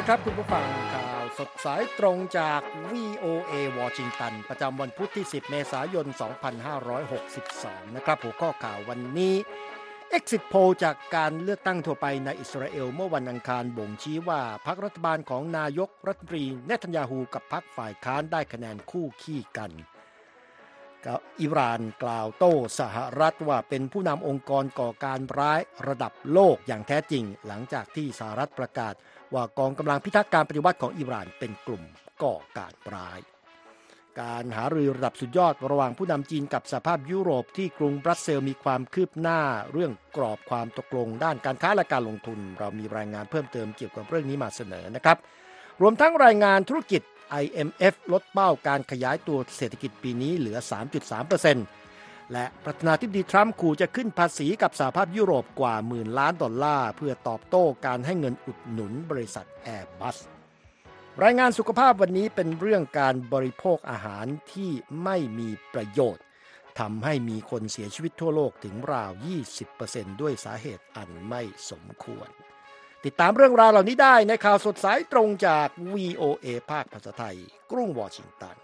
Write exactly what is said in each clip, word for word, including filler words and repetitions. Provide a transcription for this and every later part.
ครับคุณผู้ฟังข่าวสดสายตรงจาก วี โอ เอ วอชิงตันประจำวันพุธที่สิบเมษายนสองพันห้าร้อยหกสิบสองนะครับหัวข้อข่าววันนี้ Exit Poll จากการเลือกตั้งทั่วไปในอิสราเอลเมื่อวันอังคารบ่งชี้ว่าพรรครัฐบาลของนายกรัฐมนตรีเนทันยาฮูกับพรรคฝ่ายค้านได้คะแนนคู่ขี้กันอิหร่านกล่าวโต้สหรัฐว่าเป็นผู้นำองค์กรก่อการร้ายระดับโลกอย่างแท้จริงหลังจากที่สหรัฐประกาศว่ากองกำลังพิทักษ์การปฏิวัติของอิหร่านเป็นกลุ่มก่อการร้ายการหารือระดับสุดยอดระหว่างผู้นำจีนกับสหภาพยุโรปที่กรุงบรัสเซลส์มีความคืบหน้าเรื่องกรอบความตกลงด้านการค้าและการลงทุนเรามีรายงานเพิ่มเติมเกี่ยวกับเรื่องนี้มาเสนอนะครับรวมทั้งรายงานธุรกิจ ไอ เอ็ม เอฟ ลดเป้าการขยายตัวเศรษฐกิจปีนี้เหลือ สามจุดสามเปอร์เซ็นต์ และประธานาธิบดีทรัมป์ขู่จะขึ้นภาษีกับสหภาพยุโรปกว่าหมื่นล้านดอลลาร์เพื่อตอบโต้การให้เงินอุดหนุนบริษัท Airbus รายงานสุขภาพวันนี้เป็นเรื่องการบริโภคอาหารที่ไม่มีประโยชน์ทำให้มีคนเสียชีวิตทั่วโลกถึงราว ยี่สิบเปอร์เซ็นต์ ด้วยสาเหตุอันไม่สมควรติดตามเรื่องราวเหล่านี้ได้ในข่าวสดสายตรงจาก วี โอ เอ ภาคภาษาไทยกรุงวอชิงตัน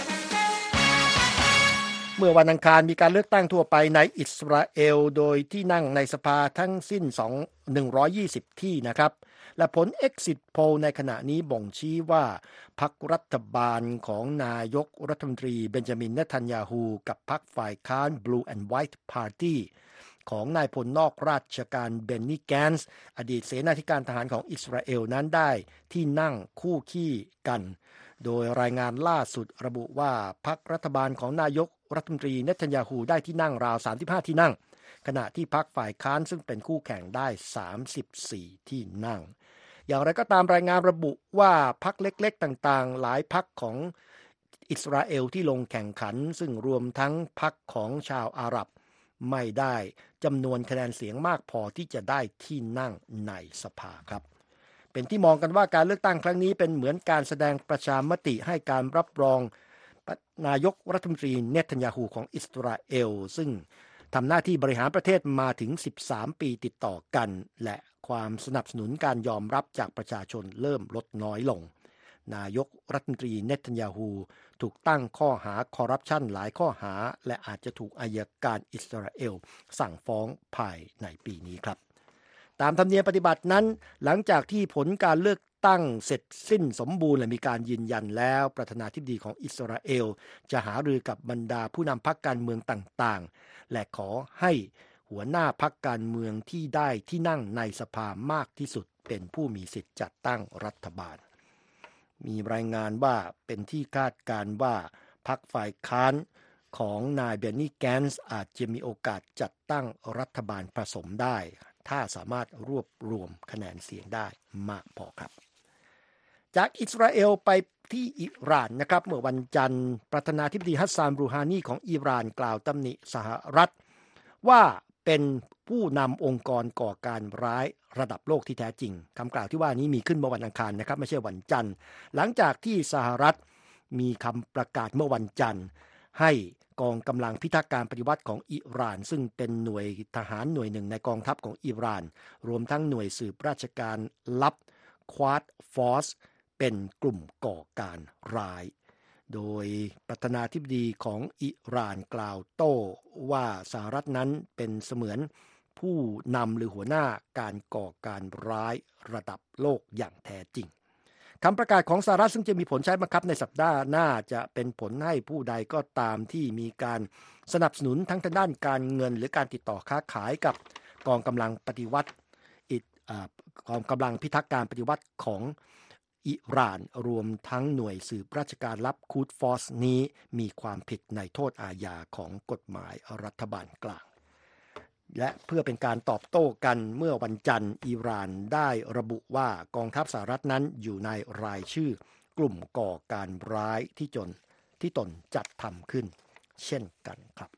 เมื่อวันอังคารมีการเลือกตั้งทั่วไปในอิสราเอลโดยที่นั่งในสภาทั้งสิ้นหนึ่งร้อยยี่สิบที่นะครับและผล Exit Poll ในขณะนี้บ่งชี้ว่าพรรครัฐบาลของนายกรัฐมนตรีเบนจามินเนทันยาฮูกับพรรคฝ่ายค้าน Blue and White Party ของนายพลนอกราชการเบนนี่แกนส์อดีตเสนาธิการทหารของอิสราเอลนั้นได้ที่นั่งคู่ขี้กันโดยรายงานล่าสุดระบุว่าพรรครัฐบาลของนายกรัฐมนตรีเนทันยาฮูได้ที่นั่งราวสามสิบห้าที่นั่งขณะที่พรรคฝ่ายค้านซึ่งเป็นคู่แข่งได้สามสิบสี่ที่นั่งอย่างไรก็ตามรายงานระบุว่าพรรคเล็กๆต่างๆหลายพรรคของอิสราเอลที่ลงแข่งขันซึ่งรวมทั้งพรรคของชาวอาหรับไม่ได้จำนวนคะแนนเสียงมากพอที่จะได้ที่นั่งในสภาครับเป็นที่มองกันว่าการเลือกตั้งครั้งนี้เป็นเหมือนการแสดงประชามติให้การรับรองนายกรัฐมนตรีเนทันยาฮูของอิสราเอลซึ่งทำหน้าที่บริหารประเทศมาถึงสิบสามปีติดต่อกันและความสนับสนุนการยอมรับจากประชาชนเริ่มลดน้อยลงนายกรัฐมนตรีเนทันยาฮูถูกตั้งข้อหาคอร์รัปชันหลายข้อหาและอาจจะถูกอัยการอิสราเอลสั่งฟ้องภายในปีนี้ครับตามธรรมเนียมปฏิบัตินั้นหลังจากที่ผลการเลือกตั้งเสร็จสิ้นสมบูรณ์และมีการยืนยันแล้วประธานาธิบดีของอิสราเอลจะหารือกับบรรดาผู้นำพรรคการเมืองต่างๆและขอให้หัวหน้าพรรคการเมืองที่ได้ที่นั่งในสภามากที่สุดเป็นผู้มีสิทธิ์จัดตั้งรัฐบาลมีรายงานว่าเป็นที่คาดการณ์ว่าพรรคฝ่ายค้านของนายเบนนี่แกนส์อาจจะมีโอกาสจัดตั้งรัฐบาลผสมได้ถ้าสามารถรวบรวมคะแนนเสียงได้มากพอครับจากอิสราเอลไปที่อิหร่านนะครับเมื่อวันจันทร์ประธานาธิบดีฮัสซานรูฮานีของอิหร่านกล่าวตำหนิสหรัฐว่าเป็นผู้นำองค์กรก่อการร้ายระดับโลกที่แท้จริงคำกล่าวที่ว่านี้มีขึ้นเมื่อวันอังคารนะครับไม่ใช่วันจันทร์หลังจากที่สหรัฐมีคำประกาศเมื่อวันจันทร์ให้กองกำลังพิทักษ์การปฏิวัติของอิหร่านซึ่งเป็นหน่วยทหารหน่วยหนึ่งในกองทัพของอิหร่านรวมทั้งหน่วยสืบราชการลับควาดฟอร์สเป็นกลุ่มก่อการร้ายโดยประธานาธิบดีของอิหร่านกล่าวโต้ว่าสหรัฐนั้นเป็นเสมือนผู้นำหรือหัวหน้าการก่อการร้ายระดับโลกอย่างแท้จริงคำประกาศของสหรัฐซึ่งจะมีผลใช้บังคับในสัปดาห์หน้าจะเป็นผลให้ผู้ใดก็ตามที่มีการสนับสนุนทั้งทางด้านการเงินหรือการติดต่อค้าขายกับกองกำลังปฏิวัติกองกำลังพิทักษ์การปฏิวัติของอิหร่านรวมทั้งหน่วยสืบราชการลับคูดฟอร์สนี้มีความผิดในโทษอาญาของกฎหมายรัฐบาลกลางและเพื่อเป็นการตอบโต้กันเมื่อวันจันทร์อิหร่านได้ระบุว่ากองทัพสหรัฐนั้นอยู่ในรายชื่อกลุ่มก่อการร้ายที่จนที่ตนจัดทำขึ้นเช่นกันครับ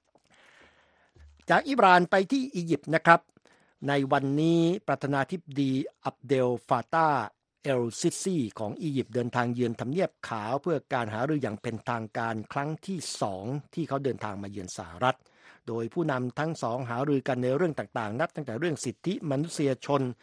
จากอิหร่านไปที่อียิปต์นะครับในวันนี้ประธานาธิบดีอับเดลฟาตาห์เอลซิซีของอียิปต์เดินทางเยือนทำเนียบขาวเพื่อการหารืออย่างเป็นทางการครั้งที่สองที่เขาเดินทางมาเยือนสหรัฐโดยผู้นำทั้งสองหารือกันในเรื่องต่างๆนับตั้งแต่เรื่องสิทธิมนุษยชน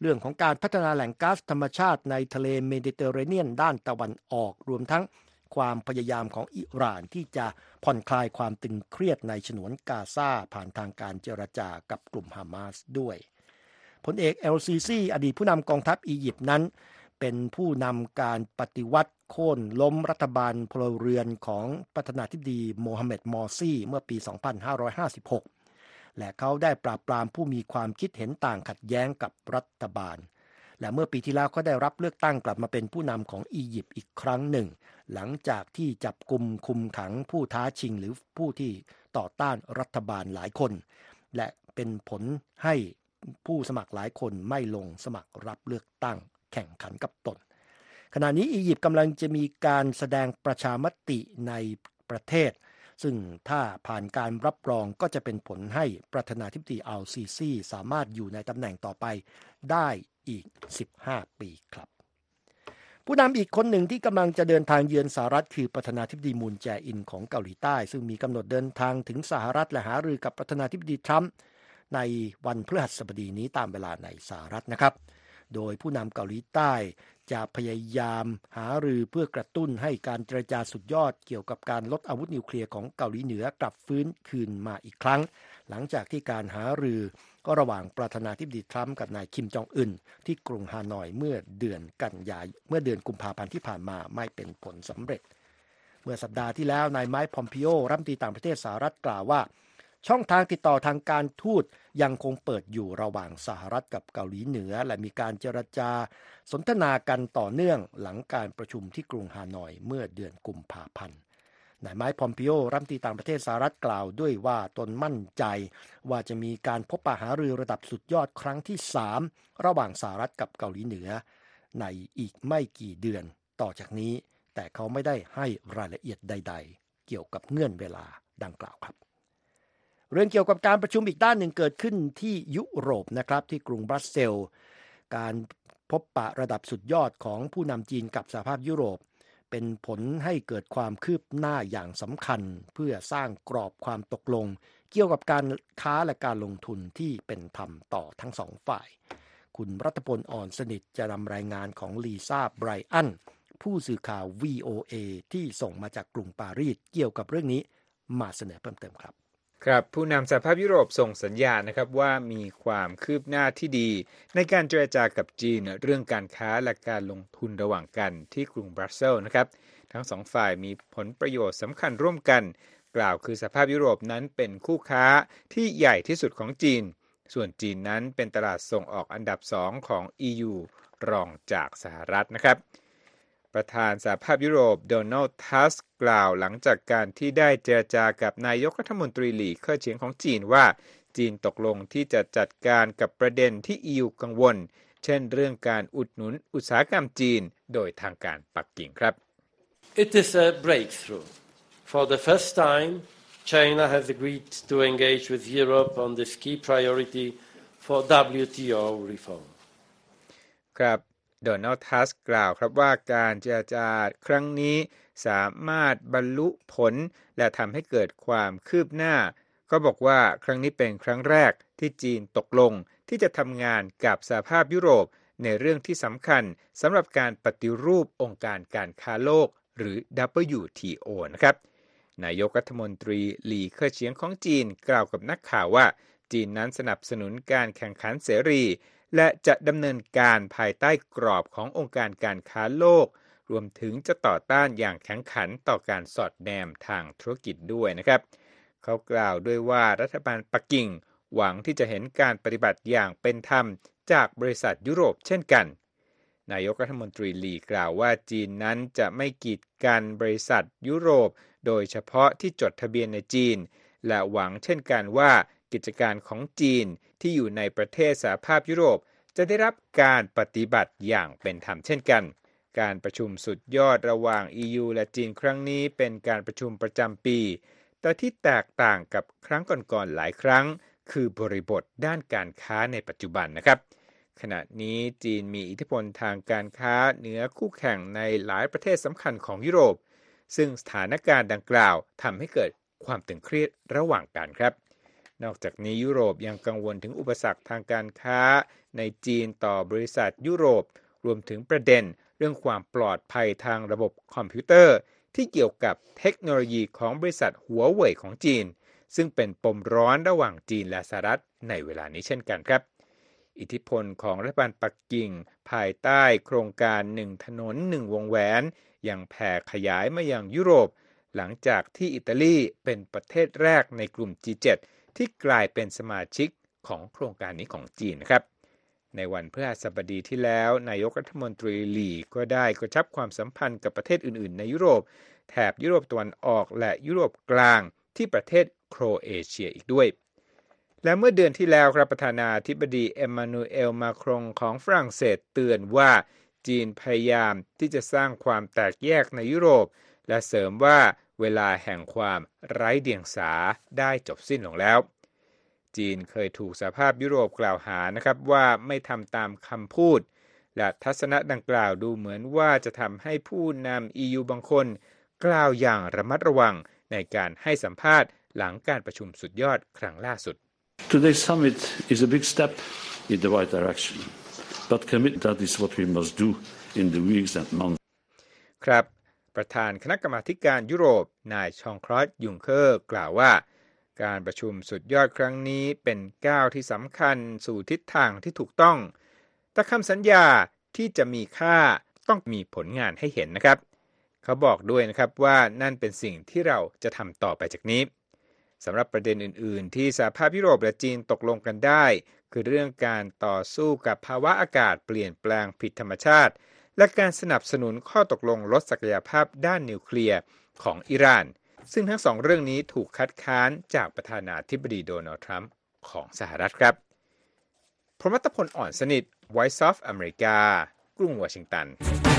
เรื่องของการพัฒนาแหล่งก๊าซธรรมชาติในทะเลเมดิเตอร์เรเนียนด้านตะวันออกรวมทั้งความพยายามของอิหร่านที่จะผ่อนคลายความตึงเครียดในฉนวนกาซาผ่านทางการเจรจากับกลุ่มฮามาสด้วยพลเอกเอลซีซีอดีตผู้นำกองทัพอียิปต์นั้นเป็นผู้นำการปฏิวัติโค่นล้มรัฐบาลพลเรือนของประธานาธิบดีโมฮัมเหม็ดมอร์ซีเมื่อปี สองพันห้าร้อยห้าสิบหก และเขาได้ปราบปรามผู้มีความคิดเห็นต่างขัดแย้งกับรัฐบาลและเมื่อปีที่แล้วก็ได้รับเลือกตั้งกลับมาเป็นผู้นำของอียิปต์อีกครั้งหนึ่งหลังจากที่จับกุมคุมขังผู้ท้าชิงหรือผู้ที่ต่อต้านรัฐบาลหลายคนและเป็นผลให้ผู้สมัครหลายคนไม่ลงสมัครรับเลือกตั้งแข่งขันกับตนขณะนี้อียิปต์กำลังจะมีการแสดงประชามติในประเทศซึ่งถ้าผ่านการรับรองก็จะเป็นผลให้ประธานาธิบดีอัลซีซีสามารถอยู่ในตำแหน่งต่อไปได้อีกสิบห้าปีครับผู้นำอีกคนหนึ่งที่กำลังจะเดินทางเยือนสหรัฐคือประธานาธิบดีมูนแจอินของเกาหลีใต้ซึ่งมีกำหนดเดินทางถึงสหรัฐและหารือกับประธานาธิบดีทรัมป์ในวันพฤหัสบดีนี้ตามเวลาในสหรัฐนะครับโดยผู้นำเกาหลีใต้จะพยายามหารือเพื่อกระตุ้นให้การเจรจาสุดยอดเกี่ยวกับการลดอาวุธนิวเคลียร์ของเกาหลีเหนือกลับฟื้นคืนมาอีกครั้งหลังจากที่การหารือก็ระหว่างประธานาธิบดีทรัมป์กับนายคิมจองอึนที่กรุงฮานอยเมื่อเดือนกันยายนเมื่อเดือนกุมภาพันธ์ที่ผ่านมาไม่เป็นผลสำเร็จเมื่อสัปดาห์ที่แล้วนายไมค์พอมปิโอรัฐมนตรีต่างประเทศสหรัฐกล่าวว่าช่องทางติดต่อทางการทูตยังคงเปิดอยู่ระหว่างสหรัฐกับเกาหลีเหนือและมีการเจรจาสนทนากันต่อเนื่องหลังการประชุมที่กรุงฮานอยเมื่อเดือนกุมภาพันธ์นายไมค์พอมปิโอรัฐมนตรีต่างประเทศสหรัฐกล่าวด้วยว่าตนมั่นใจว่าจะมีการพบปะหารือระดับสุดยอดครั้งที่สามระหว่างสหรัฐกับเกาหลีเหนือในอีกไม่กี่เดือนต่อจากนี้แต่เขาไม่ได้ให้รายละเอียดใดๆเกี่ยวกับเงื่อนเวลาดังกล่าวครับเรื่องเกี่ยวกับการประชุมอีกด้านหนึ่งเกิดขึ้นที่ยุโรปนะครับที่กรุงบรัสเซลส์การพบปะระดับสุดยอดของผู้นำจีนกับสหภาพยุโรปเป็นผลให้เกิดความคืบหน้าอย่างสำคัญเพื่อสร้างกรอบความตกลงเกี่ยวกับการค้าและการลงทุนที่เป็นธรรมต่อทั้งสองฝ่ายคุณรัตพลอ่อนสนิทจะนำรายงานของลีซ่าไบรอันผู้สื่อข่าว วี โอ เอ ที่ส่งมาจากกรุงปารีสเกี่ยวกับเรื่องนี้มาเสนอเพิ่มเติมครับครับผู้นำสหภาพยุโรปส่งสัญญาณนะครับว่ามีความคืบหน้าที่ดีในการเจรจากับจีนเรื่องการค้าและการลงทุนระหว่างกันที่กรุงบรัสเซลส์นะครับทั้งสองฝ่ายมีผลประโยชน์สำคัญร่วมกันกล่าวคือสหภาพยุโรปนั้นเป็นคู่ค้าที่ใหญ่ที่สุดของจีนส่วนจีนนั้นเป็นตลาดส่งออกอันดับสองของ อี ยู รองจากสหรัฐนะครับประธานสหภาพยุโรปโดนัลด์ทัสก์กล่าวหลังจากการที่ได้เจรจากับนายกรัฐมนตรีหลี่เค่อเฉียงของจีนว่าจีนตกลงที่จะจัดการกับประเด็นที่ อี ยู กังวลเช่นเรื่องการอุดหนุนอุตสาหกรรมจีนโดยทางการปักกิ่งครับ It is a breakthrough. For the first time, China has agreed to engage with Europe on this key priority for ดับเบิลยู ที โอ reform. ครับโดนัลด์ ทัสก์กล่าวครับว่าการเจรจาครั้งนี้สามารถบรรลุผลและทำให้เกิดความคืบหน้าก็บอกว่าครั้งนี้เป็นครั้งแรกที่จีนตกลงที่จะทำงานกับสหภาพยุโรปในเรื่องที่สำคัญสำหรับการปฏิรูปองค์การการค้าโลกหรือ ดับเบิลยู ที โอ นะครับนายกรัฐมนตรีหลี่เค่อเฉียงของจีนกล่าวกับนักข่าวว่าจีนนั้นสนับสนุนการแข่งขันเสรีและจะดำเนินการภายใต้กรอบขององค์การการค้าโลกรวมถึงจะต่อต้านอย่างแข็งขันต่อการสอดแนมทางธุรกิจด้วยนะครับเขากล่าวด้วยว่ารัฐบาลปักกิ่งหวังที่จะเห็นการปฏิบัติอย่างเป็นธรรมจากบริษัทยุโรปเช่นกันนายกรัฐมนตรีหลี่กล่าวว่าจีนนั้นจะไม่กีดกันบริษัทยุโรปโดยเฉพาะที่จดทะเบียนในจีนและหวังเช่นกันว่ากิจการของจีนที่อยู่ในประเทศสหภาพยุโรปจะได้รับการปฏิบัติอย่างเป็นธรรมเช่นกันการประชุมสุดยอดระหว่าง อี ยู และจีนครั้งนี้เป็นการประชุมประจำปีแต่ที่แตกต่างกับครั้งก่อนๆหลายครั้งคือบริบทด้านการค้าในปัจจุบันนะครับขณะนี้จีนมีอิทธิพลทางการค้าเหนือคู่แข่งในหลายประเทศสำคัญของยุโรปซึ่งสถานการณ์ดังกล่าวทำให้เกิดความตึงเครียดระหว่างกันครับนอกจากนี้ยุโรปยังกังวลถึงอุปสรรคทางการค้าในจีนต่อบริษัทยุโรปรวมถึงประเด็นเรื่องความปลอดภัยทางระบบคอมพิวเตอร์ที่เกี่ยวกับเทคโนโลยีของบริษัทหัวเว่ยของจีนซึ่งเป็นปมร้อนระหว่างจีนและสหรัฐในเวลานี้เช่นกันครับอิทธิพลของรัฐบาลปักกิ่งภายใต้โครงการหนึ่งถนนหนึ่งวงแหวนยังแผ่ขยายมายังยุโรปหลังจากที่อิตาลีเป็นประเทศแรกในกลุ่ม จี เจ็ด ที่กลายเป็นสมาชิกของโครงการนี้ของจีนนะครับในวันพฤหัสบดีที่แล้วนายกรัฐมนตรีหลี่ก็ได้กระชับความสัมพันธ์กับประเทศอื่นๆในยุโรปแถบยุโรปตะวันออกและยุโรปกลางที่ประเทศโครเอเชียอีกด้วยและเมื่อเดือนที่แล้วครับประธานาธิบดีเอ็มมานูเอลมาครงของฝรั่งเศสเตือนว่าจีนพยายามที่จะสร้างความแตกแยกในยุโรปและเสริมว่าเวลาแห่งความไร้เดียงสาได้จบสิ้นลงแล้วจีนเคยถูกสหภาพยุโรปกล่าวหานะครับว่าไม่ทำตามคำพูดและทัศนะดังกล่าวดูเหมือนว่าจะทำให้ผู้นำ อี ยู บางคนกล่าวอย่างระมัดระวังในการให้สัมภาษณ์หลังการประชุมสุดยอดครั้งล่าสุด Today's summit is a big step in the right direction, but commit that is what we must do in the weeks and months. ครับประธานคณะกรรมาการยุโรปนายชองคลอดยุงเคอร์กล่าวว่าการประชุมสุดยอดครั้งนี้เป็นก้าวที่สำคัญสู่ทิศทางที่ถูกต้องแต่คำสัญญาที่จะมีค่าต้องมีผลงานให้เห็นนะครับเขาบอกด้วยนะครับว่านั่นเป็นสิ่งที่เราจะทำต่อไปจากนี้สำหรับประเด็นอื่นๆที่สหภาพยุโรปและจีนตกลงกันได้คือเรื่องการต่อสู้กับภาวะอากาศเปลี่ยนแปลงผิดธรรมชาติและการสนับสนุนข้อตกลงลดศักยภาพด้านนิวเคลียร์ของอิหร่านซึ่งทั้งสองเรื่องนี้ถูกคัดค้านจากประธานาธิบดีโดนัลด์ทรัมป์ของสหรัฐครับพรหมตพลอ่อนสนิท Voice of America กรุงวอชิงตัน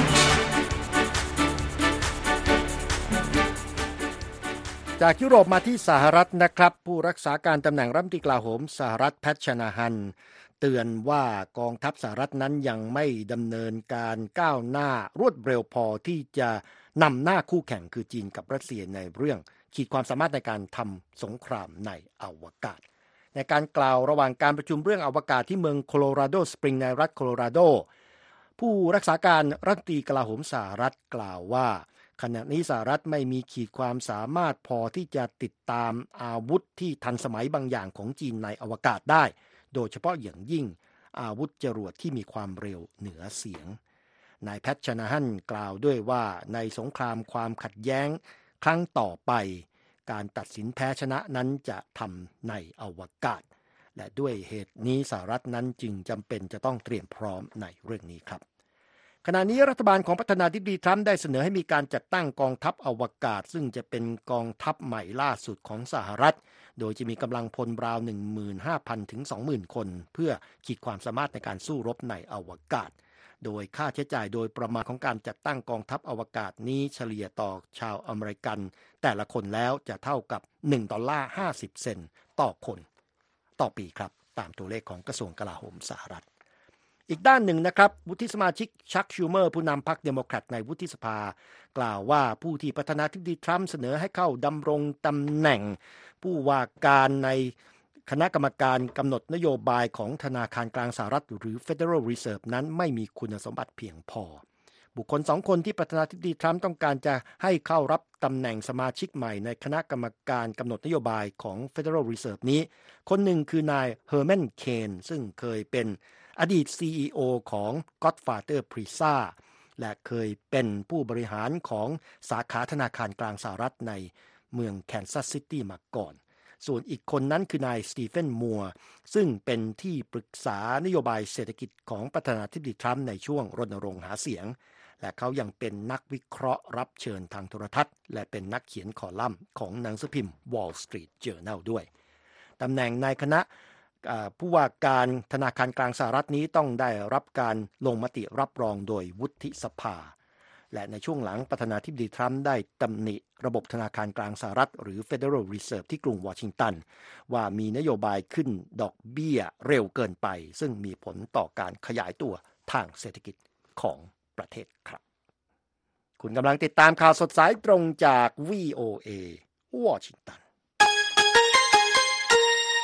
จากยุโรปมาที่สหรัฐนะครับผู้รักษาการตำแหน่งรัฐมนตรีกลาโหมสหรัฐแพทชนาฮันเตือนว่ากองทัพสหรัฐนั้นยังไม่ดำเนินการก้าวหน้ารวดเร็วพอที่จะนำหน้าคู่แข่งคือจีนกับรัสเซียในเรื่องขีดความสามารถในการทำสงครามในอวกาศในการกล่าวระหว่างการประชุมเรื่องอวกาศที่เมืองโคโลราโดสปริงในรัฐโคโลราโดผู้รักษาการรัฐมนตรีกลาโหมสหรัฐกล่าวว่าขณะนี้สหรัฐไม่มีขีดความสามารถพอที่จะติดตามอาวุธที่ทันสมัยบางอย่างของจีนในอวกาศได้โดยเฉพาะอย่างยิ่งอาวุธจรวดที่มีความเร็วเหนือเสียงนายแพทชนาฮันกล่าวด้วยว่าในสงครามความขัดแย้งครั้งต่อไปการตัดสินแพ้ชนะนั้นจะทำในอวกาศและด้วยเหตุนี้สหรัฐนั้นจึงจำเป็นจะต้องเตรียมพร้อมในเรื่องนี้ครับขณะนี้รัฐบาลของประธานาธิบดีทรัมป์ได้เสนอให้มีการจัดตั้งกองทัพอวกาศซึ่งจะเป็นกองทัพใหม่ล่าสุดของสหรัฐโดยจะมีกำลังพลราว หนึ่งหมื่นห้าพัน ถึง สองหมื่น คนเพื่อขีดความสามารถในการสู้รบในอวกาศโดยค่าใช้จ่ายโดยประมาณของการจัดตั้งกองทัพอวกาศนี้เฉลี่ยต่อชาวอเมริกันแต่ละคนแล้วจะเท่ากับหนึ่งดอลลาร์ห้าสิบเซนต์ต่อคนต่อปีครับตามตัวเลขของกระทรวงกลาโหมสหรัฐอีกด้านหนึ่งนะครับวุฒิสมาชิกชักชูเมอร์ผู้นำพรรคเดโมแครตในวุฒิสภากล่าวว่าผู้ที่ประธานาธิบดีทรัมป์เสนอให้เข้าดำรงตำแหน่งผู้ว่าการในคณะกรรมการกำหนดนโยบายของธนาคารกลางสหรัฐหรือ Federal Reserve นั้นไม่มีคุณสมบัติเพียงพอบุคคลสองคนที่ประธานาธิบดีทรัมป์ต้องการจะให้เข้ารับตำแหน่งสมาชิกใหม่ในคณะกรรมการกำหนดนโยบายของ Federal Reserve นี้คนหนึ่งคือนายเฮอร์แมนเคนซึ่งเคยเป็นอดีต ซี อี โอ ของ Godfather Pizza และเคยเป็นผู้บริหารของสาขาธนาคารกลางสหรัฐในเมืองแคนซัสซิตี้มาก่อนส่วนอีกคนนั้นคือนายสตีเฟนมัวร์ซึ่งเป็นที่ปรึกษานโยบายเศรษฐกิจของประธานาธิบดีทรัมป์ในช่วงรณรงค์หาเสียงและเขายังเป็นนักวิเคราะห์รับเชิญทางโทรทัศน์และเป็นนักเขียนคอลัมน์ของหนังสือพิมพ์ Wall Street Journal ด้วยตำแหน่งในคณะผู้ว่าการธนาคารกลางสหรัฐนี้ต้องได้รับการลงมติรับรองโดยวุฒิสภาและในช่วงหลังประธานาธิบดีทรัมป์ได้ตำหนิระบบธนาคารกลางสหรัฐหรือ Federal Reserve ที่กรุงวอชิงตันว่ามีนโยบายขึ้นดอกเบี้ยเร็วเกินไปซึ่งมีผลต่อการขยายตัวทางเศรษฐกิจของประเทศครับคุณกำลังติดตามข่าวสดสายตรงจาก วี โอ เอ วอชิงตัน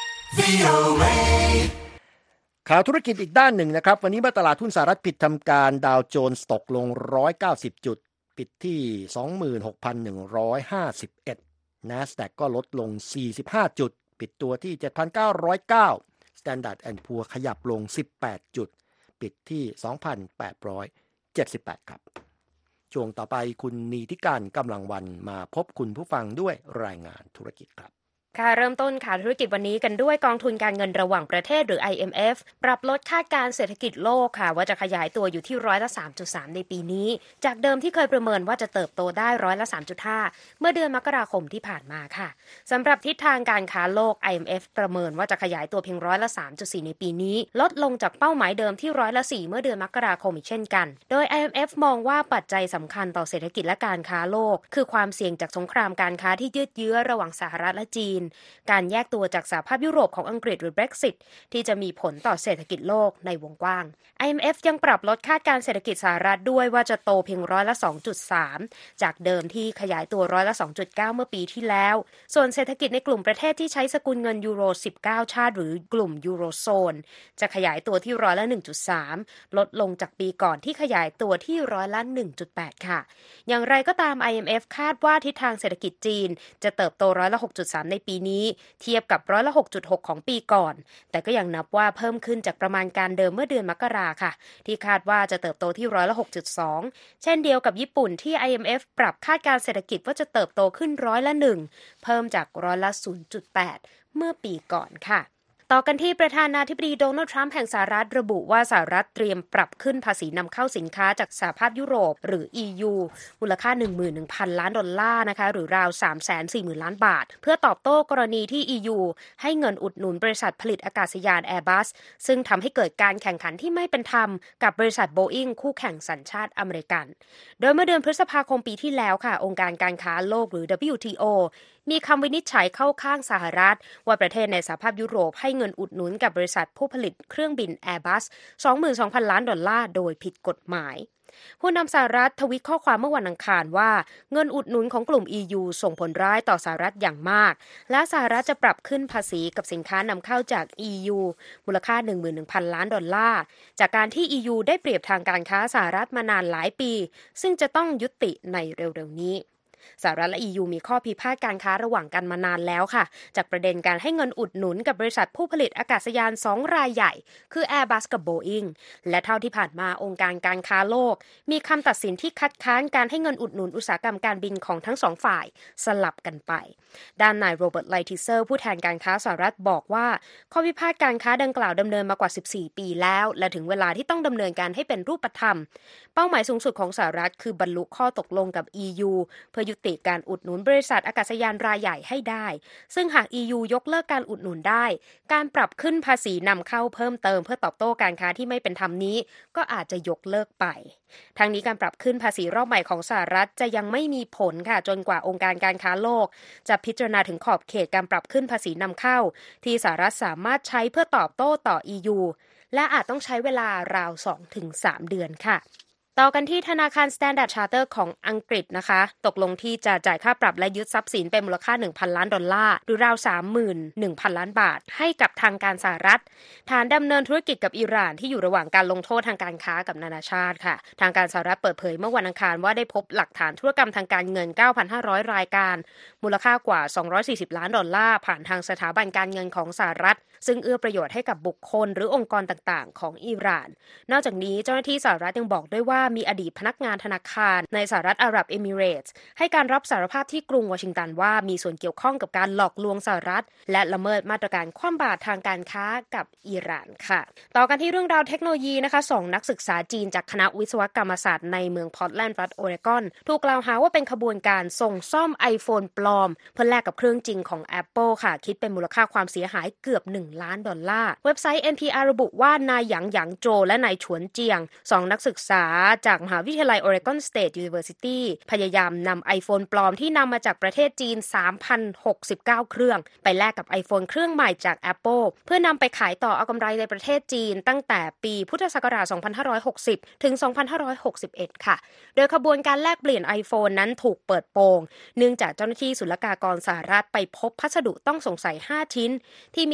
ข่าวธุรกิจอีกด้านหนึ่งนะครับวันนี้เมื่อตลาดหุ้นสหรัฐปิดทำการดาวโจนส์ตกลงหนึ่งร้อยเก้าสิบจุดปิดที่ สองหมื่นหกพันหนึ่งร้อยห้าสิบเอ็ด NASDAQ ก็ลดลงสี่สิบห้าจุดปิดตัวที่ เจ็ดพันเก้าร้อยเก้า Standard แอนด์ Poor's ขยับลงสิบแปดจุดปิดที่ สองพันแปดร้อยเจ็ดสิบแปด ครับช่วงต่อไปคุณนีธิการกำลังวันมาพบคุณผู้ฟังด้วยรายงานธุรกิจครับค่ะเริ่มต้นข่าวธุรกิจวันนี้กันด้วยกองทุนการเงินระหว่างประเทศหรือ ไอ เอ็ม เอฟ ปรับลดคาดการณ์เศรษฐกิจโลกค่ะว่าจะขยายตัวอยู่ที่ร้อยละ สามจุดสาม ในปีนี้จากเดิมที่เคยประเมินว่าจะเติบโตได้ร้อยละ สามจุดห้า เมื่อเดือนมกราคมที่ผ่านมาค่ะสำหรับทิศทางการค้าโลก ไอ เอ็ม เอฟ ประเมินว่าจะขยายตัวเพียงร้อยละ สามจุดสี่ ในปีนี้ลดลงจากเป้าหมายเดิมที่ร้อยละ สี่ เมื่อเดือนมกราคมอีกเช่นกันโดย ไอ เอ็ม เอฟ มองว่าปัจจัยสำคัญต่อเศรษฐกิจและการค้าโลกคือความเสี่ยงจากสงครามการค้าที่ยืดเยื้อระหว่างสหรัฐและจีนการแยกตัวจากสหภาพยุโรปของอังกฤษหรือ Brexit ที่จะมีผลต่อเศรษฐกิจโลกในวงกว้าง ไอ เอ็ม เอฟ ยังปรับลดคาดการณ์เศรษฐกิจสหรัฐด้วยว่าจะโตเพียงร้อยละ สองจุดสาม จากเดิมที่ขยายตัวร้อยละ สองจุดเก้า เมื่อปีที่แล้วส่วนเศรษฐกิจในกลุ่มประเทศที่ใช้สกุลเงินยูโรสิบเก้าชาติหรือกลุ่มยูโรโซนจะขยายตัวที่ร้อยละ หนึ่งจุดสาม ลดลงจากปีก่อนที่ขยายตัวที่ร้อยละ หนึ่งจุดแปด ค่ะอย่างไรก็ตาม ไอ เอ็ม เอฟ คาดว่าทิศทางเศรษฐกิจจีนจะเติบโตร้อยละ หกจุดสาม ในปีนี้เทียบกับร้อยละ หกจุดหก ของปีก่อนแต่ก็ยังนับว่าเพิ่มขึ้นจากประมาณการเดิมเมื่อเดือนมกราค่ะที่คาดว่าจะเติบโตที่ร้อยละ หกจุดสอง เช่นเดียวกับญี่ปุ่นที่ ไอ เอ็ม เอฟ ปรับคาดการเศรษฐกิจว่าจะเติบโตขึ้นร้อยละ หนึ่ง เพิ่มจากร้อยละ ศูนย์จุดแปด เมื่อปีก่อนค่ะต่อกันที่ประธานาธิบดีโดนัลด์ทรัมป์แห่งสหรัฐระบุว่าสหรัฐเตรียมปรับขึ้นภาษีนำเข้าสินค้าจากสหภาพยุโรปหรือ อี ยู มูลค่า หนึ่งหมื่นหนึ่งพัน ล้านดอลลาร์นะคะหรือราว สามแสนสี่หมื่น ล้านบาทเพื่อตอบโต้กรณีที่ อี ยู ให้เงินอุดหนุนบริษัทผลิตอากาศยาน Airbus ซึ่งทำให้เกิดการแข่งขันที่ไม่เป็นธรรมกับบริษัท Boeing คู่แข่งสัญชาติอเมริกันโดยเมื่อเดือนพฤษภาคมปีที่แล้วค่ะองค์การการค้าโลกหรือ ดับเบิลยู ที โอมีคำวินิจฉัยเข้าข้างสหรัฐว่าประเทศในสหภาพยุโรปให้เงินอุดหนุนกับบริษัทผู้ผลิตเครื่องบิน Airbus สองหมื่นสองพัน ล้านดอลลาร์โดยผิดกฎหมายผู้นำสหรัฐทวีตข้อความเมื่อวันอังคารว่าเงินอุดหนุนของกลุ่ม อี ยู ส่งผลร้ายต่อสหรัฐอย่างมากและสหรัฐจะปรับขึ้นภาษีกับสินค้านำเข้าจาก อี ยู มูลค่า หนึ่งหมื่นหนึ่งพัน ล้านดอลลาร์จากการที่ อี ยู ได้เปรียบทางการค้าสหรัฐมานานหลายปีซึ่งจะต้องยุติในเร็วๆนี้สหรัฐและ อี ยู มีข้อพิพาทการค้าระหว่างกันมานานแล้วค่ะจากประเด็นการให้เงินอุดหนุนกับบริษัทผู้ผลิตอากาศยานสองรายใหญ่คือ Airbus กับ Boeing และเท่าที่ผ่านมาองค์การการค้าโลกมีคำตัดสินที่คัดค้านการให้เงินอุดหนุนอุตสาหกรรมการบินของทั้งสองฝ่ายสลับกันไปด้านนายโรเบิร์ตไลทิเซอร์ผู้แทนการค้าสหรัฐบอกว่าข้อพิพาทการค้าดังกล่าวดำเนินมากว่าสิบสี่ปีแล้วและถึงเวลาที่ต้องดำเนินการให้เป็นรูปธรรมเป้าหมายสูงสุดของสหรัฐคือบรรลุข้อตกลงกับ อี ยู เพื่อยุติการอุดหนุนบริษัทอากาศยานรายใหญ่ให้ได้ซึ่งหาก อี ยู ยกเลิกการอุดหนุนได้การปรับขึ้นภาษีนำเข้าเพิ่มเติมเพื่อตอบโต้การค้าที่ไม่เป็นธรรมนี้ก็อาจจะยกเลิกไปทั้งนี้การปรับขึ้นภาษีรอบใหม่ของสหรัฐจะยังไม่มีผลค่ะจนกว่าองค์การการค้าโลกจะพิจารณาถึงขอบเขตการปรับขึ้นภาษีนำเข้าที่สหรัฐสามารถใช้เพื่อตอบโต้ต่อ อี ยู และอาจต้องใช้เวลาราว สองถึงสาม เดือนค่ะต่อกันที่ธนาคาร Standard Chartered ของอังกฤษนะคะตกลงที่จะจ่ายค่าปรับและยึดทรัพย์สินเป็นมูลค่า หนึ่งพัน ล้านดอลลาร์หรือราว สามหมื่นหนึ่งพัน ล้านบาทให้กับทางการสหรัฐฐานดำเนินธุรกิจกับอิหร่านที่อยู่ระหว่างการลงโทษทางการค้ากับนานาชาติค่ะทางการสหรัฐเปิดเผยเมื่อวันอังคารว่าได้พบหลักฐานธุรกรรมทางการเงิน เก้าพันห้าร้อย รายการมูลค่ากว่าสองร้อยสี่สิบล้านดอลลาร์ผ่านทางสถาบันการเงินของสหรัฐซึ่งเอื้อประโยชน์ให้กับบุคคลหรือองค์กรต่างๆของอิหร่านนอกจากนี้เจ้าหน้าที่สหรัฐยังบอกด้วยว่ามีอดีตพนักงานธนาคารในสหรัฐอาหรับเอมิเรตส์ให้การรับสารภาพที่กรุงวอชิงตันว่ามีส่วนเกี่ยวข้องกับการหลอกลวงสหรัฐและละเมิดมาตรการคว่ำบาตรทางการค้ากับอิหร่านค่ะต่อกันที่เรื่องราวเทคโนโลยีนะคะสองนักศึกษาจีนจากคณะวิศวกรรมศาสตร์ในเมืองพอร์ตแลนด์รัฐโอเรกอนถูกกล่าวหาว่าเป็นขบวนการส่งซ่อม iPhone ปลอมเพื่อแลกกับเครื่องจริงของ Apple ค่ะคิดเป็นมูลค่าความเสียหายเกือบหนึ่งล้านดอลลาร์เว็บไซต์ เอ็น พี อาร์ ระบุว่านายหยางหยางโจและนายฉวนเจียงสองนักศึกษาจากมหาวิทยาลัย Oregon State University พยายามนำ iPhone ปลอมที่นำมาจากประเทศจีน สามพันหกสิบเก้า เครื่องไปแลกกับ iPhone เครื่องใหม่จาก Apple เพื่อนำไปขายต่อเอากำไรในประเทศจีนตั้งแต่ปีพุทธศักราช สองพันห้าร้อยหกสิบ ถึง สองพันห้าร้อยหกสิบเอ็ด ค่ะโดยขบวนการแลกเปลี่ยน iPhone นั้นถูกเปิดโปงเนื่องจากเจ้าหน้าที่ศุลกากรสหรัฐไปพบพัสดุต้องสงสัยห้าชิ้นที่มีต้นทาง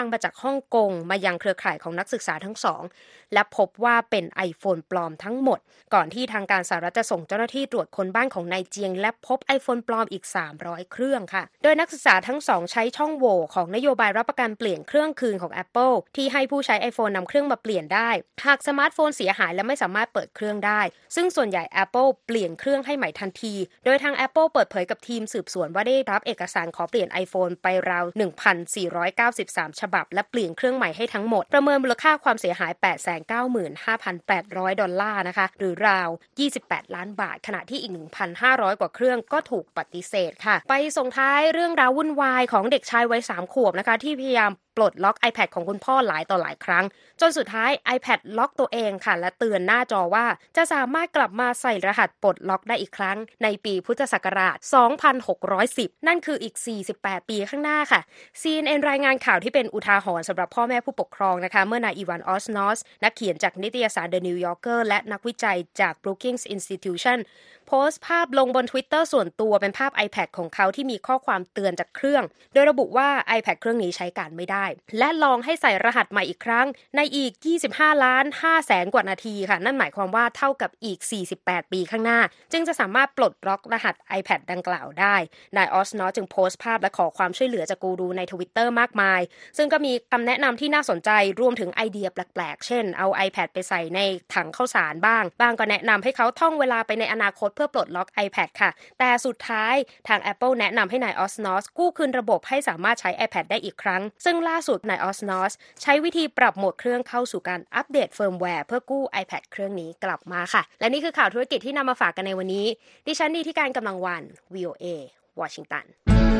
างมาจากฮ่องกงมายังเครือข่ายของนักศึกษาทั้งสองและพบว่าเป็น iPhone ปลอมทั้งหมดก่อนที่ทางการสหรัฐจะส่งเจ้าหน้าที่ตรวจค้นบ้านของนายเจียงและพบ iPhone ปลอมอีกสามร้อยเครื่องค่ะโดยนักศึกษาทั้งสองใช้ช่องโหว่ของนโยบายรับประกันเปลี่ยนเครื่องคืนของ Apple ที่ให้ผู้ใช้ iPhone นำเครื่องมาเปลี่ยนได้หากสมาร์ทโฟนเสียหายและไม่สามารถเปิดเครื่องได้ซึ่งส่วนใหญ่ Apple เปลี่ยนเครื่องให้ใหม่ทันทีโดยทาง Apple เปิดเผยกับทีมสืบสวนว่าได้รับเอกสารขอเปลี่ยน iPhone ไปราว หนึ่งพันสี่ร้อยเก้าสิบสาม ฉบับและเปลี่ยนเครื่องใหม่ให้ทั้งหมดประเมินมูลค่าความเสียหาย แปดแสนเก้าหมื่นห้าพันแปดร้อย ดอลลาร์นะคะหรือราวยี่สิบแปดล้านบาทขณะที่อีก หนึ่งพันห้าร้อย กว่าเครื่องก็ถูกปฏิเสธค่ะไปส่งท้ายเรื่องราววุ่นวายของเด็กชายวัยสามขวบนะคะที่พยายามปลดล็อก iPad ของคุณพ่อหลายต่อหลายครั้งจนสุดท้าย iPad ล็อกตัวเองค่ะและเตือนหน้าจอว่าจะสามารถกลับมาใส่รหัสปลดล็อกได้อีกครั้งในปีพุทธศักราช สองพันหกร้อยสิบ นั่นคืออีก สี่สิบแปด ปีข้างหน้าค่ะ ซี เอ็น เอ็น รายงานข่าวที่เป็นอุทาหรณ์สำหรับพ่อแม่ผู้ปกครองนะคะเมื่อนายอีวาน ออสนอสนักเขียนจากนิตยสาร The New Yorker และนักวิจัยจาก Brookings Institutionโพสต์ภาพลงบน Twitter ส่วนตัวเป็นภาพ iPad ของเขาที่มีข้อความเตือนจากเครื่องโดยระบุว่า iPad เครื่องนี้ใช้การไม่ได้และลองให้ใส่รหัสใหม่อีกครั้งในอีก ยี่สิบห้าล้านห้าแสน กว่านาทีค่ะนั่นหมายความว่าเท่ากับอีก สี่สิบแปด ปีข้างหน้าจึงจะสามารถปลดล็อกรหัส iPad ดังกล่าวได้นายออสนอสจึงโพสต์ภาพและขอความช่วยเหลือจากกูรูใน Twitter มากมายซึ่งก็มีคำแนะนำที่น่าสนใจรวมถึงไอเดียแปลกๆเช่นเอา iPad ไปใส่ในถังข้าวสารบ้างบางก็แนะนำให้เขาท่องเวลาไปในอนาคตเพื่อปลดล็อก iPad ค่ะแต่สุดท้ายทาง Apple แนะนำให้นายออสนอสกู้คืนระบบให้สามารถใช้ iPad ได้อีกครั้งซึ่งล่าสุดนายออสนอสใช้วิธีปรับโหมดเครื่องเข้าสู่การอัปเดตเฟิร์มแวร์เพื่อกู้ iPad เครื่องนี้กลับมาค่ะและนี่คือข่าวธุรกิจที่นำมาฝากกันในวันนี้ดิฉันนีที่การกำลังวัน วี โอ เอ วอชิงตัน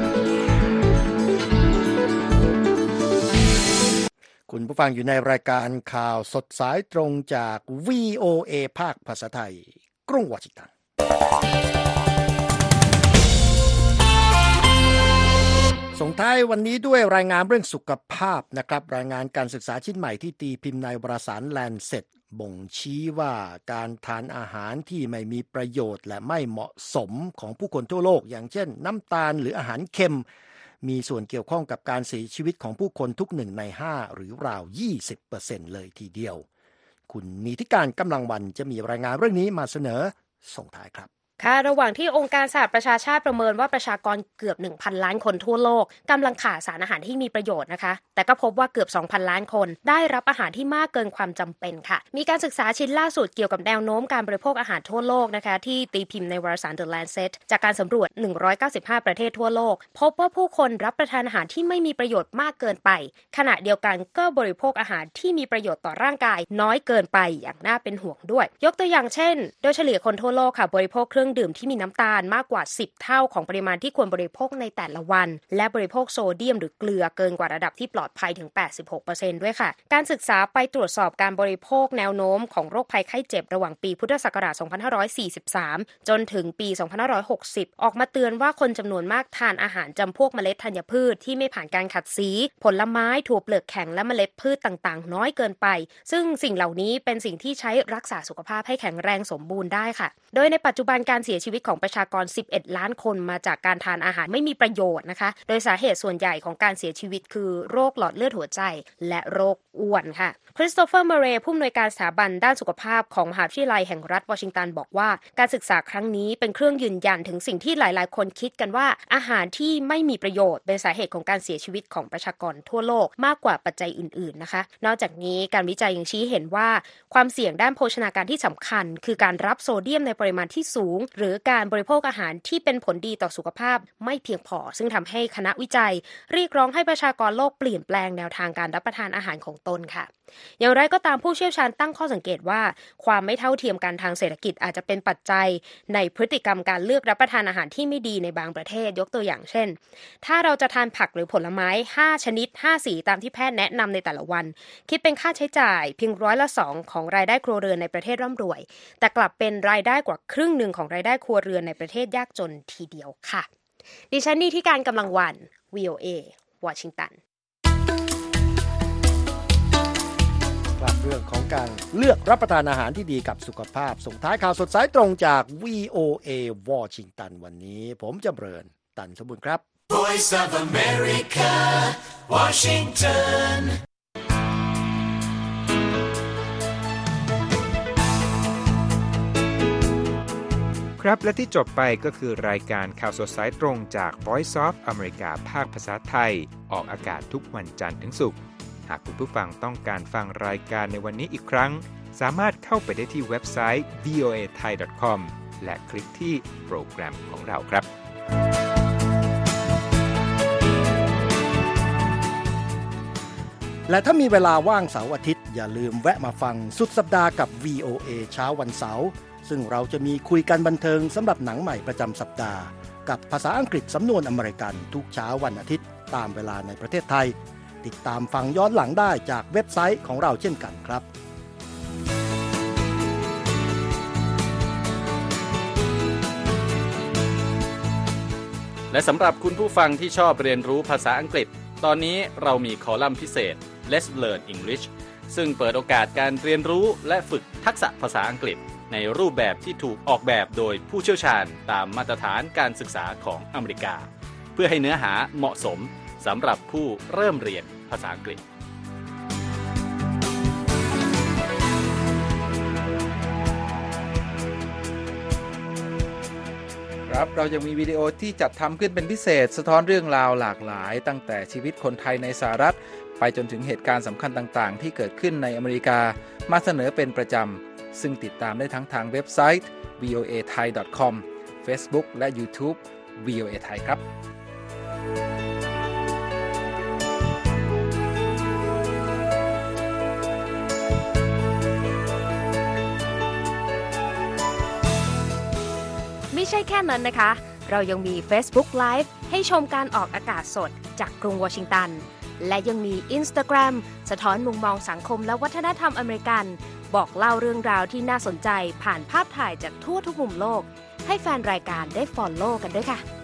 คุณผู้ฟังอยู่ในรายการข่าวสดสายตรงจาก วี โอ เอ ภาคภาษาไทยกรุงวอชิงตันส่งท้ายวันนี้ด้วยรายงานเรื่องสุขภาพนะครับรายงานการศึกษาชิ้นใหม่ที่ตีพิมพ์ในวารสาร Lancet บ่งชี้ว่าการทานอาหารที่ไม่มีประโยชน์และไม่เหมาะสมของผู้คนทั่วโลกอย่างเช่นน้ำตาลหรืออาหารเค็มมีส่วนเกี่ยวข้องกับการเสียชีวิตของผู้คนทุกหนึ่งในห้าหรือราว ยี่สิบเปอร์เซ็นต์ เลยทีเดียวคุณนิติการกำลังวันจะมีรายงานเรื่องนี้มาเสนอส่งท้ายครับค่ะระหว่างที่องค์การสหประชาชาติประเมินว่าประชากรเกือบ หนึ่งพัน ล้านคนทั่วโลกกำลังขาดสารอาหารที่มีประโยชน์นะคะแต่ก็พบว่าเกือบ สองพัน ล้านคนได้รับอาหารที่มากเกินความจำเป็นค่ะมีการศึกษาชิ้นล่าสุดเกี่ยวกับแนวโน้มการบริโภคอาหารทั่วโลกนะคะที่ตีพิมพ์ในวารสาร The Lancet จากการสำรวจหนึ่งร้อยเก้าสิบห้าประเทศทั่วโลกพบว่าผู้คนรับประทานอาหารที่ไม่มีประโยชน์มากเกินไปขณะเดียวกันก็บริโภคอาหารที่มีประโยชน์ต่อร่างกายน้อยเกินไปอย่างน่าเป็นห่วงด้วยยกตัวอย่างเช่นโดยเฉลี่ยคนทั่วโลกค่ะบริโภคเครื่องดื่มที่มีน้ำตาลมากกว่าสิบเท่าของปริมาณที่ควรบริโภคในแต่ละวันและบริโภคโซเดียมหรือเกลือเกินกว่าระดับที่ปลอดภัยถึง แปดสิบหกเปอร์เซ็นต์ ด้วยค่ะการศึกษาไปตรวจสอบการบริโภคแนวโน้มของโรคภัยไข้เจ็บระหว่างปีพุทธศักราช สองพันห้าร้อยสี่สิบสาม จนถึงปี สองพันห้าร้อยหกสิบ ออกมาเตือนว่าคนจำนวนมากทานอาหารจำพวกเมล็ดธัญพืชที่ไม่ผ่านการขัดสีผลไม้ถั่วเปลือกแข็งและเมล็ดพืชต่างๆน้อยเกินไปซึ่งสิ่งเหล่านี้เป็นสิ่งที่ใช้รักษาสุขภาพให้แข็งแรงสมบูรณ์ได้ค่ะโดยในปัจจุบันการเสียชีวิตของประชากรสิบเอ็ดล้านคนมาจากการทานอาหารไม่มีประโยชน์นะคะโดยสาเหตุส่วนใหญ่ของการเสียชีวิตคือโรคหลอดเลือดหัวใจและโรคอ้วนค่ะคริสโตเฟอร์ เมเรย์ผู้อำนวยการสถาบันด้านสุขภาพของมหาวิทยาลัยแห่งรัฐวอชิงตันบอกว่าการศึกษาครั้งนี้เป็นเครื่องยืนยันถึงสิ่งที่หลายๆคนคิดกันว่าอาหารที่ไม่มีประโยชน์เป็นสาเหตุของการเสียชีวิตของประชากรทั่วโลกมากกว่าปัจจัยอื่นๆนะคะนอกจากนี้การวิจัยยังชี้เห็นว่าความเสี่ยงด้านโภชนาการที่สำคัญคือการรับโซเดียมในปริมาณที่สูงหรือการบริโภคอาหารที่เป็นผลดีต่อสุขภาพไม่เพียงพอซึ่งทำให้คณะวิจัยเรียกร้องให้ประชากรโลกเปลี่ยนแปลงแนวทางการรับประทานอาหารของตนค่ะอย่างไรก็ตามผู้เชี่ยวชาญตั้งข้อสังเกตว่าความไม่เท่าเทียมกันทางเศรษฐกิจอาจจะเป็นปัจจัยในพฤติกรรมการเลือกรับประทานอาหารที่ไม่ดีในบางประเทศยกตัวอย่างเช่นถ้าเราจะทานผักหรือผลไม้ห้าชนิดห้าสีตามที่แพทย์แนะนำในแต่ละวันคิดเป็นค่าใช้จ่ายเพียงร้อยละสองของรายได้ครัวเรือนในประเทศร่ำรวยแต่กลับเป็นรายได้กว่าครึ่งหนึ่งของรายได้ครัวเรือนในประเทศยากจนทีเดียวค่ะดิฉันนี่ที่การกำลังวัน วี โอ เอ วอชิงตันครับเรื่องของการเลือกรับประทานอาหารที่ดีกับสุขภาพส่งท้ายข่าวสดสายตรงจาก วี โอ เอ วอชิงตันวันนี้ผมจำเริญตันสมบูรณ์ครับ Voice of America, Washington ครับและที่จบไปก็คือรายการข่าวสดสายตรงจาก Voice of America ภาคภาษาไทยออกอากาศทุกวันจันทร์ถึงศุกร์หากคุณผู้ฟังต้องการฟังรายการในวันนี้อีกครั้งสามารถเข้าไปได้ที่เว็บไซต์ วี โอ เอ ไทย ดอท คอม และคลิกที่โปรแกรมของเราครับและถ้ามีเวลาว่างเสาร์อาทิตย์อย่าลืมแวะมาฟังสุดสัปดาห์กับ วี โอ เอ เช้าวันเสาร์ซึ่งเราจะมีคุยกันบันเทิงสำหรับหนังใหม่ประจำสัปดาห์กับภาษาอังกฤษสำนวนอเมริกันทุกเช้าวันอาทิตย์ตามเวลาในประเทศไทยติดตามฟังย้อนหลังได้จากเว็บไซต์ของเราเช่นกันครับและสำหรับคุณผู้ฟังที่ชอบเรียนรู้ภาษาอังกฤษตอนนี้เรามีคอลัมน์พิเศษ Let's Learn English ซึ่งเปิดโอกาสการเรียนรู้และฝึกทักษะภาษาอังกฤษในรูปแบบที่ถูกออกแบบโดยผู้เชี่ยวชาญตามมาตรฐานการศึกษาของอเมริกาเพื่อให้เนื้อหาเหมาะสมสำหรับผู้เริ่มเรียนภาษาอังกฤษครับเรายังมีวิดีโอที่จัดทำขึ้นเป็นพิเศษสะท้อนเรื่องราวหลากหลายตั้งแต่ชีวิตคนไทยในสหรัฐไปจนถึงเหตุการณ์สำคัญต่างๆที่เกิดขึ้นในอเมริกามาเสนอเป็นประจำซึ่งติดตามได้ทั้งทางเว็บไซต์ วี โอ เอ ไทย ดอท คอม Facebook และ YouTube วี โอ เอ ไทยครับไม่ใช่แค่นั้นนะคะเรายังมี Facebook Live ให้ชมการออกอากาศสดจากกรุงวอชิงตันและยังมี Instagram สะท้อนมุมมองสังคมและวัฒนธรรมอเมริกันบอกเล่าเรื่องราวที่น่าสนใจผ่านภาพถ่ายจากทั่วทุกมุมโลกให้แฟนรายการได้ follow กันด้วยค่ะ